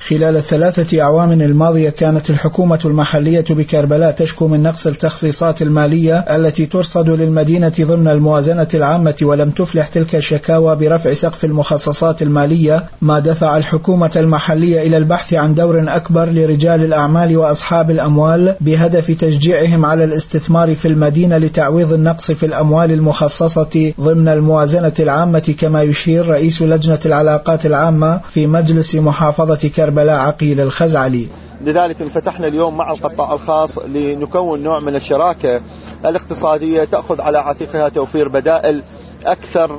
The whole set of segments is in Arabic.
خلال ال3 أعوام الماضية كانت الحكومة المحلية بكربلاء تشكو من نقص التخصيصات المالية التي ترصد للمدينة ضمن الموازنة العامة، ولم تفلح تلك الشكاوى برفع سقف المخصصات المالية، ما دفع الحكومة المحلية إلى البحث عن دور أكبر لرجال الأعمال وأصحاب الأموال بهدف تشجيعهم على الاستثمار في المدينة لتعويض النقص في الأموال المخصصة ضمن الموازنة العامة، كما يشير رئيس لجنة العلاقات العامة في مجلس محافظة كربلاء عقيل الخزعلي. لذلك انفتحنا اليوم مع القطاع الخاص لنكون نوع من الشراكة الاقتصادية تأخذ على عاتقها توفير بدائل أكثر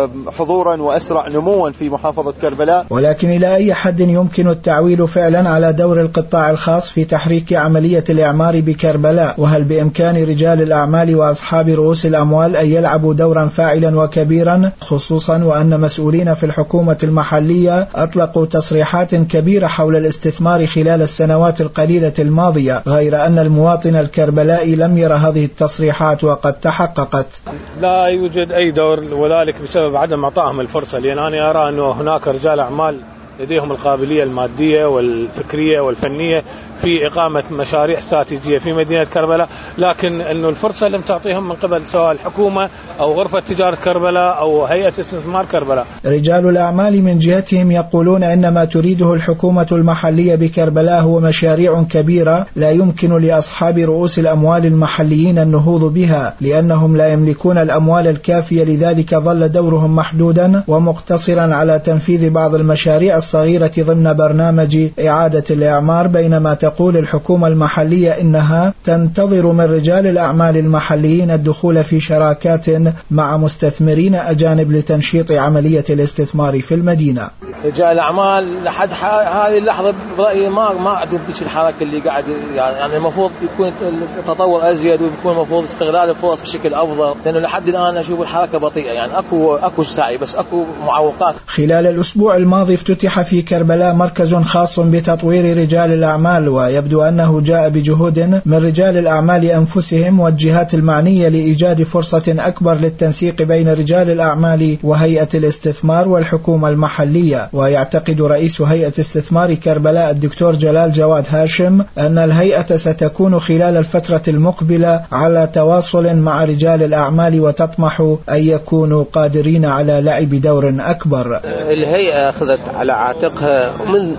حضورا وأسرع نموا في محافظة كربلاء. ولكن إلى أي حد يمكن التعويل فعلا على دور القطاع الخاص في تحريك عملية الإعمار بكربلاء؟ وهل بإمكان رجال الأعمال وأصحاب رؤوس الأموال أن يلعبوا دورا فاعلا وكبيرا، خصوصا وأن مسؤولين في الحكومة المحلية أطلقوا تصريحات كبيرة حول الاستثمار خلال السنوات القليلة الماضية، غير أن المواطن الكربلائي لم يرى هذه التصريحات وقد تحققت؟ لا يوجد أي دور، وذلك بسبب عدم إعطائهم الفرصة، لأن أنا أرى أنه هناك رجال أعمال لديهم القابلية المادية والفكرية والفنية في إقامة مشاريع استراتيجية في مدينة كربلاء، لكن أنه الفرصة لم تعطيهم من قبل سواء الحكومة أو غرفة تجارة كربلاء أو هيئة استثمار كربلاء. رجال الأعمال من جهتهم يقولون إن ما تريده الحكومة المحلية بكربلاء هو مشاريع كبيرة لا يمكن لأصحاب رؤوس الأموال المحليين النهوض بها، لأنهم لا يملكون الأموال الكافية، لذلك ظل دورهم محدودا ومقتصرا على تنفيذ بعض المشاريع الصغيرة ضمن برنامج إعادة الإعمار، بينما تقول الحكومة المحلية إنها تنتظر من رجال الأعمال المحليين الدخول في شراكات مع مستثمرين أجانب لتنشيط عملية الاستثمار في المدينة. رجال الأعمال لحد هذه اللحظة برأيي ما قاعدين بيش الحركة اللي قاعد، يعني المفروض يكون التطور أزيد ويكون المفروض استغلال الفرص بشكل أفضل، لأنه لحد الآن أشوف الحركة بطيئة، يعني أكو سعي بس أكو معوقات. خلال الأسبوع الماضي افتتح في كربلاء مركز خاص بتطوير رجال الأعمال، ويبدو أنه جاء بجهود من رجال الأعمال أنفسهم والجهات المعنية لإيجاد فرصة أكبر للتنسيق بين رجال الأعمال وهيئة الاستثمار والحكومة المحلية. ويعتقد رئيس هيئة استثمار كربلاء الدكتور جلال جواد هاشم أن الهيئة ستكون خلال الفترة المقبلة على تواصل مع رجال الأعمال وتطمح أن يكونوا قادرين على لعب دور أكبر. الهيئة أخذت على عاتقها منذ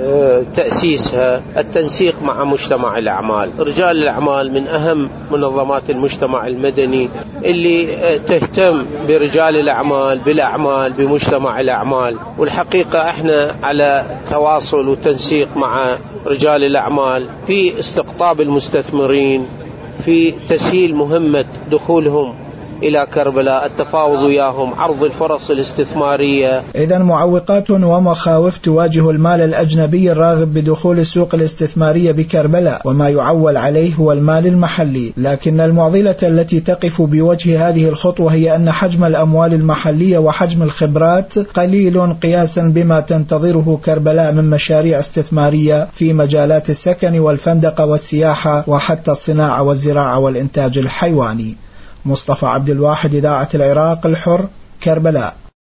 تأسيسها التنسيق مع مجتمع الأعمال. رجال الأعمال من أهم منظمات المجتمع المدني اللي تهتم برجال الأعمال بالأعمال بمجتمع الأعمال، والحقيقة احنا على تواصل وتنسيق مع رجال الأعمال في استقطاب المستثمرين، في تسهيل مهمة دخولهم إلى كربلاء، التفاوض وياهم، عرض الفرص الاستثمارية. إذن معوقات ومخاوف تواجه المال الأجنبي الراغب بدخول السوق الاستثمارية بكربلاء، وما يعول عليه هو المال المحلي، لكن المعضلة التي تقف بوجه هذه الخطوة هي أن حجم الأموال المحلية وحجم الخبرات قليل قياسا بما تنتظره كربلاء من مشاريع استثمارية في مجالات السكن والفندقة والسياحة وحتى الصناعة والزراعة والإنتاج الحيواني. مصطفى عبد الواحد، إذاعة العراق الحر، كربلاء.